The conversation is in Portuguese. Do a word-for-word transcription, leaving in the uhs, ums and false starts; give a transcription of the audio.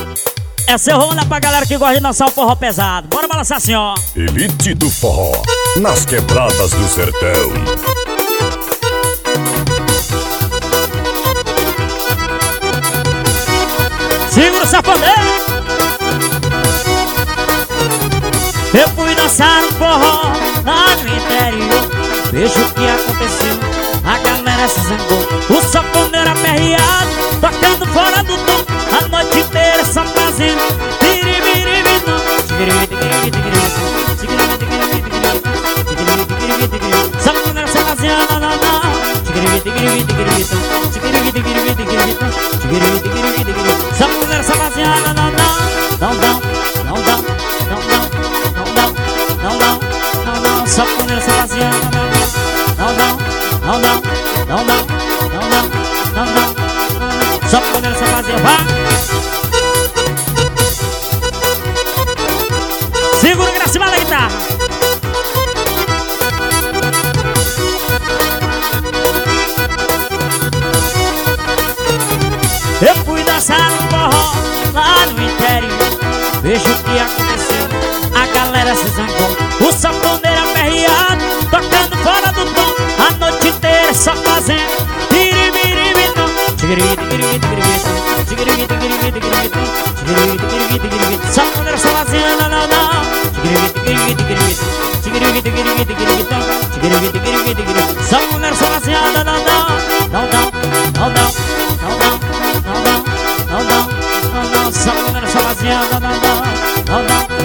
Essa eu vou mandar pra galera que gosta de dançar um forró pesado. Bora balançar assim, ó. Elite do forró, nas quebradas do sertão. Segura o safoneiro. Eu fui dançar um forró lá no interior. Veja o que aconteceu, a galera se zangou. O safoneiro aperreado, tocando fora do tom. A noite inteira só fazendo biribiribidão. Safoneiro só fazendo nananã. Safoneiro só fazendo nananã. Não, não, não, não, não, não, não, não, não, não, não, não. Safoneiro só fazendo nananã. Não, não, não, não, não, não, não, não, não, não. Safoneiro só fazendo, vá. Segura o Gracimar da guitarra. Eu fui dançar um forró lá no interior. Veja o que aconteceu, a galera se zangou. O safoneiro aperreado, tocando fora do tom. A noite inteira só fazendo biribiribidão. Safoneiro só fazendo não, não. Safoneiro só fazendo não, não, não, não, não, não, não, não, não, não, não, não, não, não. Safoneiro só fazendo não, não, não, não.